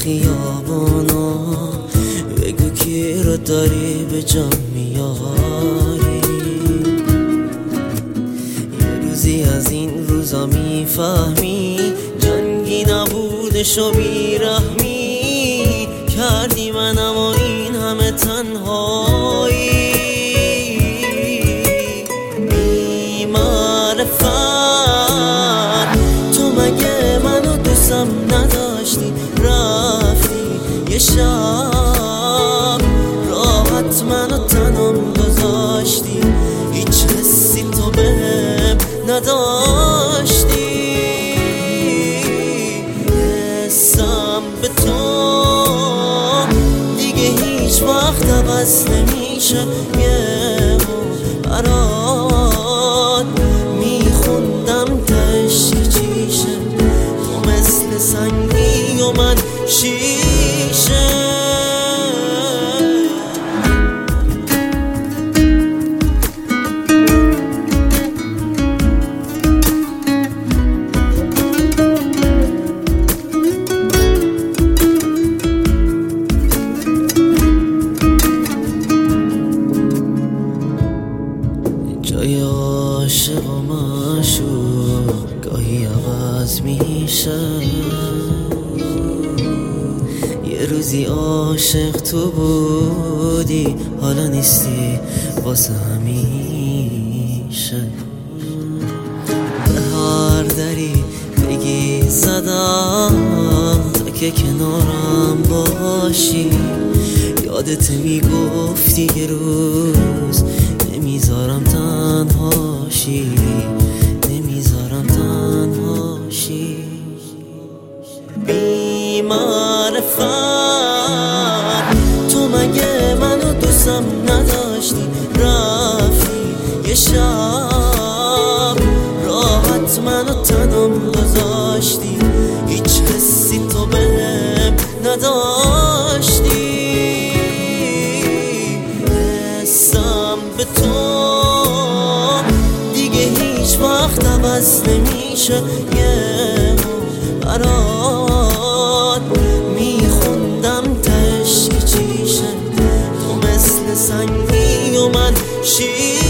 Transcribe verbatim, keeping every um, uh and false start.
خیابانا، بگو کی رو داری به جا میاری. یه روزی از این روزا میفهمی جنگی نبودش و بیرحمی کردی منم و این همه تنهایی. بی معرفت تو مگه منو دوستم نداشتی، رفتی یه شب راحت منو تنم گذاشتی، هیچ حسی تو بهم نداشتی. حسم به تو دیگه هیچ وقت عوض نمیشه، یه برات میخوندم تش چیشه، تو مثل سنگی و من شیشه. جای عاشق و معشوق گاهی عوض میشه، یه روزی عاشق تو بودی حالا نیستی واسه همیشه. به هر دری بگی زدم تا که کنارم باشی، یادت میگفتی یه روز نمیذارم تنهاشی، نمیذارم تنهاشی. بی معرفت تو مگه منو دوستم نداشتی، رفتی یه شب راحت منو تنم گذاشتی، هیچ حسی تو بهم نداشتی. حسم به تو دیگه هیچ وقت عوض نمیشه، یه برات میخوندم تش چیشه، تو مثل سنگی و من شیشه.